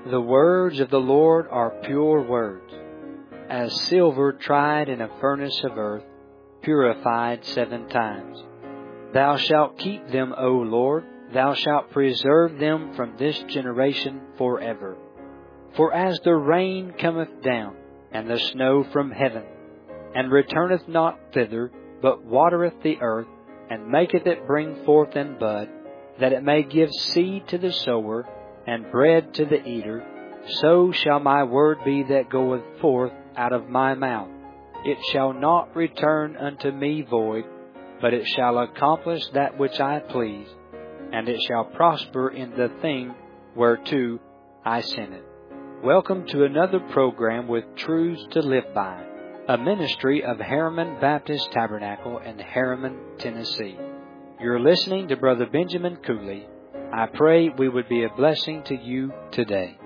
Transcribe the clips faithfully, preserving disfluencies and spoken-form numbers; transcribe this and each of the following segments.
The words of the Lord are pure words, as silver tried in a furnace of earth, purified seven times. Thou shalt keep them, O Lord, thou shalt preserve them from this generation forever. For as the rain cometh down, and the snow from heaven, and returneth not thither, but watereth the earth, and maketh it bring forth and bud, that it may give seed to the sower, and bread to the eater, so shall my word be that goeth forth out of my mouth. It shall not return unto me void, but it shall accomplish that which I please, and it shall prosper in the thing whereto I sent it. Welcome to another program with Truths to Live By, a ministry of Harriman Baptist Tabernacle in Harriman, Tennessee. You're listening to Brother Benjamin Cooley. I pray we would be a blessing to you today.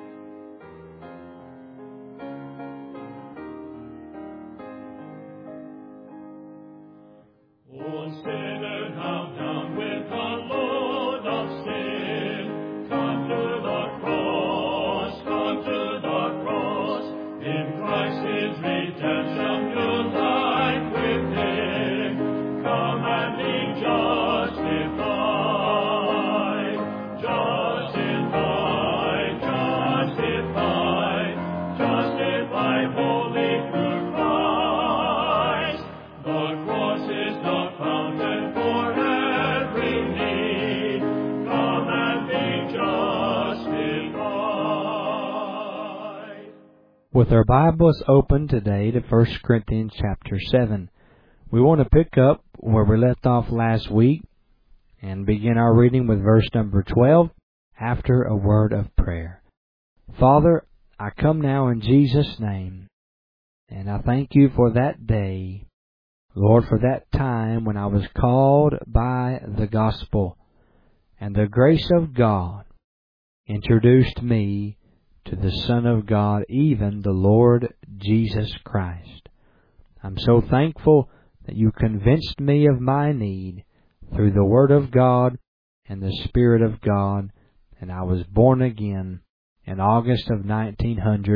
With our Bibles open today to First Corinthians chapter seven, we want to pick up where we left off last week and begin our reading with verse number twelve, after a word of prayer. Father, I come now in Jesus' name, and I thank you for that day, Lord, for that time when I was called by the gospel, and the grace of God introduced me to the Son of God, even the Lord Jesus Christ. I'm so thankful that you convinced me of my need through the Word of God and the Spirit of God, and I was born again in August of nineteen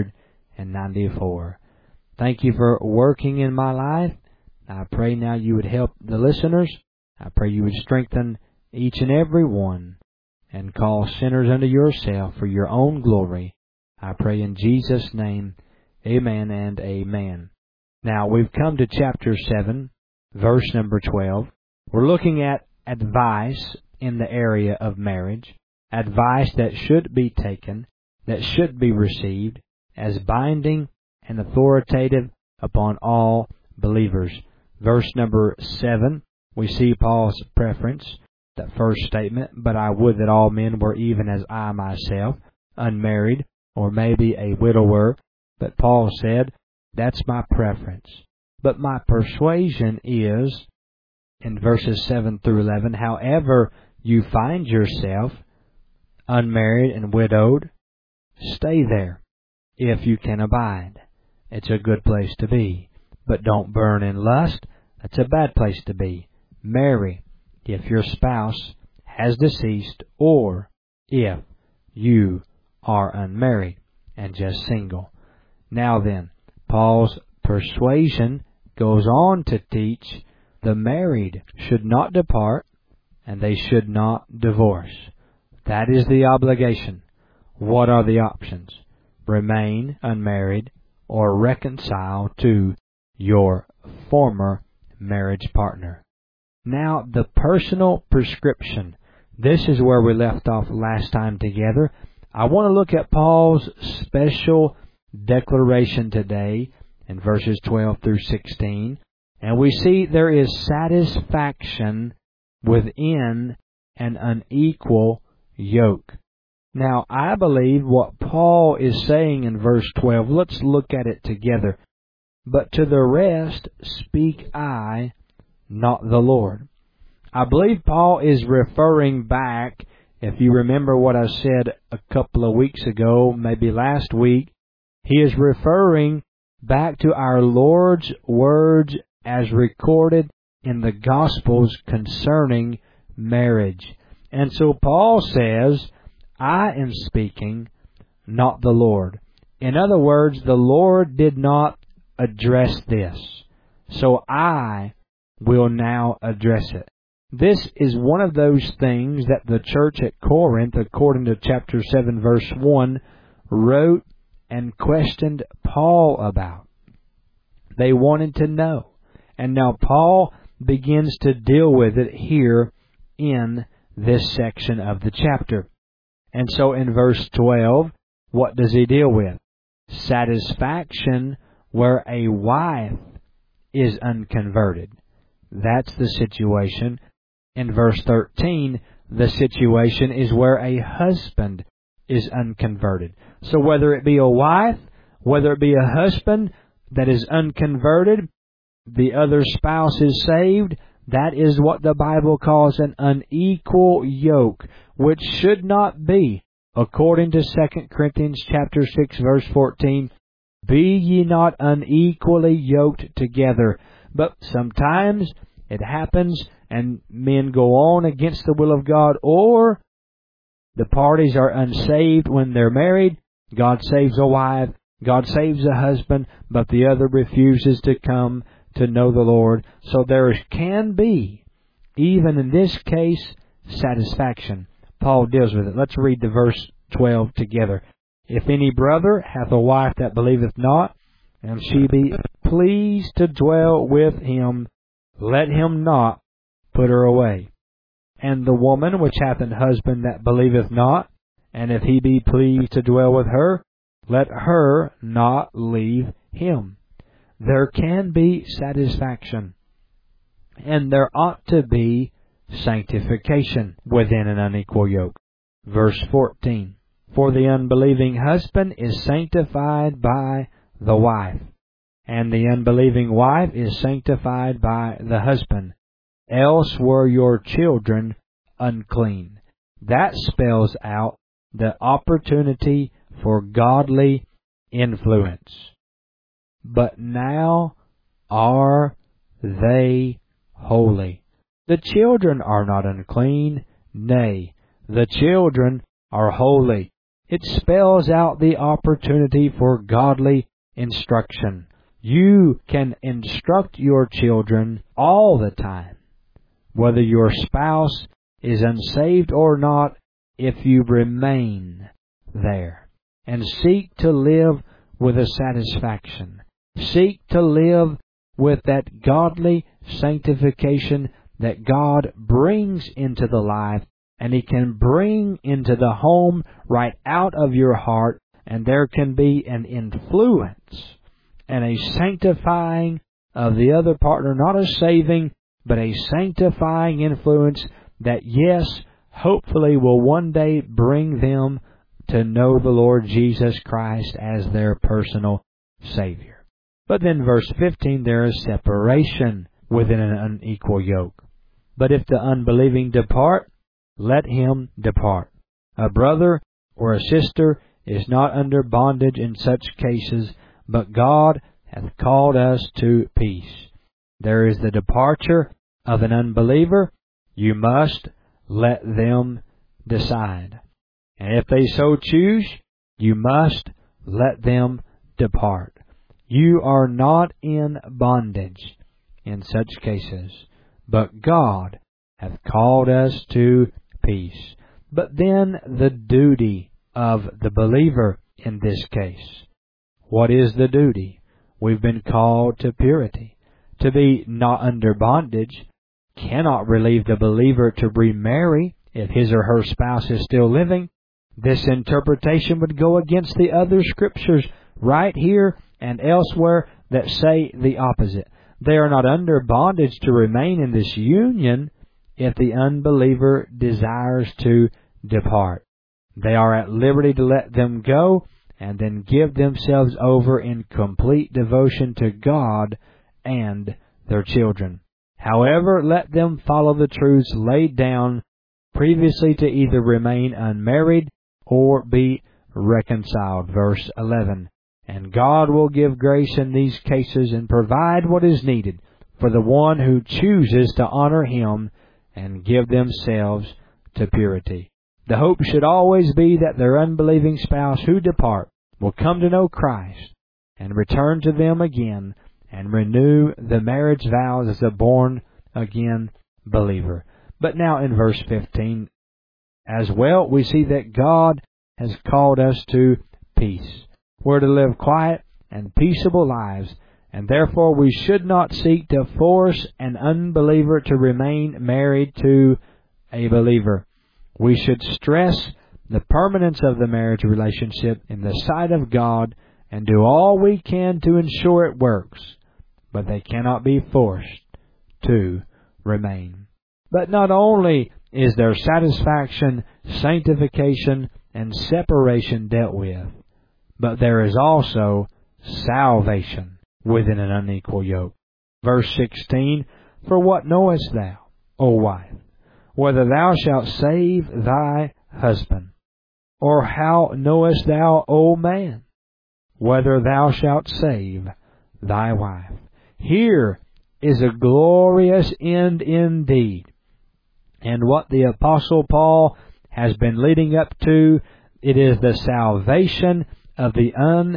ninety-four. Thank you for working in my life. I pray now you would help the listeners. I pray you would strengthen each and every one and call sinners unto yourself for your own glory. I pray in Jesus' name, amen and amen. Now, we've come to chapter seven, verse number twelve. We're looking at advice in the area of marriage, advice that should be taken, that should be received as binding and authoritative upon all believers. Verse number seven, we see Paul's preference, that first statement, but I would that all men were even as I myself, unmarried, or maybe a widower, but Paul said, that's my preference. But my persuasion is, in verses seven through eleven, however you find yourself, unmarried and widowed, stay there, if you can abide. It's a good place to be. But don't burn in lust, that's a bad place to be. Marry, if your spouse has deceased, or if you are unmarried and just single. Now then, Paul's persuasion goes on to teach the married should not depart and they should not divorce. That is the obligation. What are the options? Remain unmarried or reconcile to your former marriage partner. Now, the personal prescription. This is where we left off last time together. I want to look at Paul's special declaration today in verses twelve through sixteen. And we see there is satisfaction within an unequal yoke. Now, I believe what Paul is saying in verse twelve, let's look at it together. But to the rest speak I, not the Lord. I believe Paul is referring back. If you remember what I said a couple of weeks ago, maybe last week, he is referring back to our Lord's words as recorded in the Gospels concerning marriage. And so Paul says, I am speaking not the Lord. In other words, the Lord did not address this, so I will now address it. This is one of those things that the church at Corinth, according to chapter seven, verse one, wrote and questioned Paul about. They wanted to know. And now Paul begins to deal with it here in this section of the chapter. And so in verse twelve, what does he deal with? Satisfaction where a wife is unconverted. That's the situation. In verse thirteen, the situation is where a husband is unconverted. So whether it be a wife, whether it be a husband that is unconverted, the other spouse is saved, that is what the Bible calls an unequal yoke, which should not be. According to Second Corinthians chapter six, verse fourteen, be ye not unequally yoked together. But sometimes it happens and men go on against the will of God, or the parties are unsaved when they're married. God saves a wife, God saves a husband, but the other refuses to come to know the Lord. So there can be, even in this case, satisfaction. Paul deals with it. Let's read the verse twelve together. If any brother hath a wife that believeth not, and she be pleased to dwell with him, let him not put her away. And the woman which hath an husband that believeth not, and if he be pleased to dwell with her, let her not leave him. There can be satisfaction, and there ought to be sanctification within an unequal yoke. Verse fourteen, for the unbelieving husband is sanctified by the wife, and the unbelieving wife is sanctified by the husband. Else were your children unclean. That spells out the opportunity for godly influence. But now are they holy. The children are not unclean, nay, the children are holy. It spells out the opportunity for godly instruction. You can instruct your children all the time, whether your spouse is unsaved or not, if you remain there and seek to live with a satisfaction. Seek to live with that godly sanctification that God brings into the life, and He can bring into the home right out of your heart, and there can be an influence and a sanctifying of the other partner, not a saving, but a sanctifying influence that, yes, hopefully will one day bring them to know the Lord Jesus Christ as their personal Savior. But then verse fifteen, there is separation within an unequal yoke. But if the unbelieving depart, let him depart. A brother or a sister is not under bondage in such cases, but God hath called us to peace. There is the departure of an unbeliever. You must let them decide. And if they so choose, you must let them depart. You are not in bondage in such cases, but God hath called us to peace. But then the duty of the believer in this case. What is the duty? We've been called to purity. To be not under bondage cannot relieve the believer to remarry if his or her spouse is still living. This interpretation would go against the other scriptures right here and elsewhere that say the opposite. They are not under bondage to remain in this union if the unbeliever desires to depart. They are at liberty to let them go and then give themselves over in complete devotion to God and their children. However, let them follow the truths laid down previously to either remain unmarried or be reconciled. Verse eleven. And God will give grace in these cases and provide what is needed for the one who chooses to honor Him and give themselves to purity. The hope should always be that their unbelieving spouse who depart will come to know Christ and return to them again and renew the marriage vows as a born-again believer. But now in verse fifteen, as well, we see that God has called us to peace. We're to live quiet and peaceable lives, and therefore we should not seek to force an unbeliever to remain married to a believer. We should stress the permanence of the marriage relationship in the sight of God and do all we can to ensure it works, but they cannot be forced to remain. But not only is there satisfaction, sanctification, and separation dealt with, but there is also salvation within an unequal yoke. Verse sixteen, For what knowest thou, O wife, whether thou shalt save thy husband? Or how knowest thou, O man, whether thou shalt save thy wife? Here is a glorious end indeed. And what the Apostle Paul has been leading up to, it is the salvation of the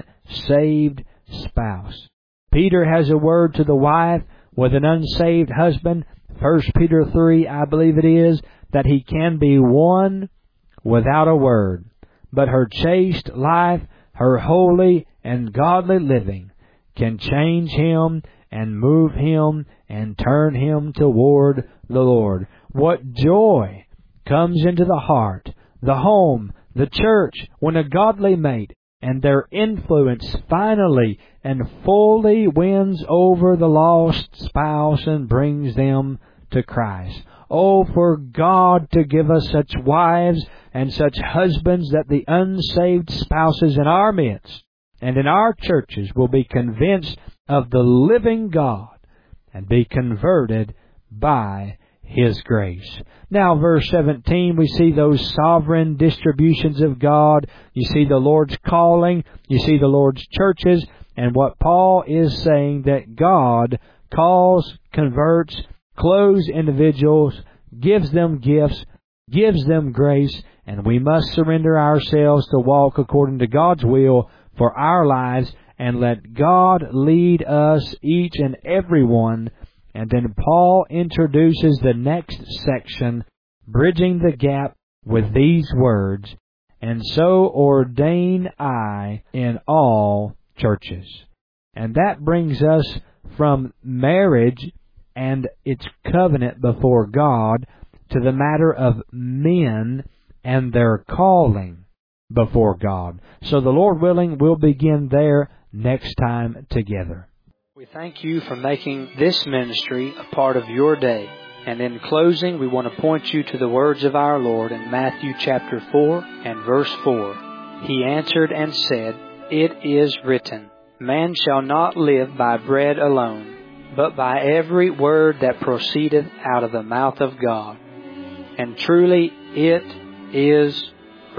unsaved spouse. Peter has a word to the wife with an unsaved husband. First Peter three, I believe it is, that he can be won without a word. But her chaste life, her holy and godly living, can change him and move him and turn him toward the Lord. What joy comes into the heart, the home, the church, when a godly mate and their influence finally and fully wins over the lost spouse and brings them to Christ. Oh, for God to give us such wives and such husbands that the unsaved spouses in our midst and in our churches will be convinced of the living God and be converted by His grace. Now, verse seventeen, we see those sovereign distributions of God. You see the Lord's calling. You see the Lord's churches. And what Paul is saying, that God calls, converts, clothes individuals, gives them gifts, gives them grace, and we must surrender ourselves to walk according to God's will for our lives and let God lead us, each and every one. And then Paul introduces the next section, bridging the gap with these words, and so ordain I in all churches. And that brings us from marriage and its covenant before God to the matter of men and their calling before God. So the Lord willing, we'll begin there next time together. We thank you for making this ministry a part of your day. And in closing, we want to point you to the words of our Lord in Matthew chapter four and verse four. He answered and said, It is written, Man shall not live by bread alone, but by every word that proceedeth out of the mouth of God. And truly it is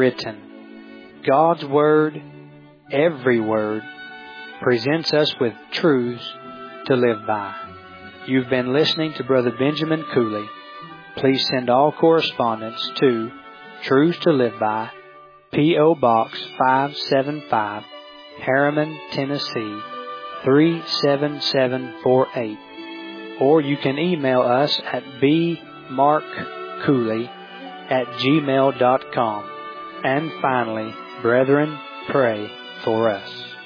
written. God's Word, every word, presents us with truths to live by. You've been listening to Brother Benjamin Cooley. Please send all correspondence to Truths to Live By, P O Box five seven five, Harriman, Tennessee three seven seven four eight. Or you can email us at b mark cooley at gmail dot com. And finally, brethren, pray for us.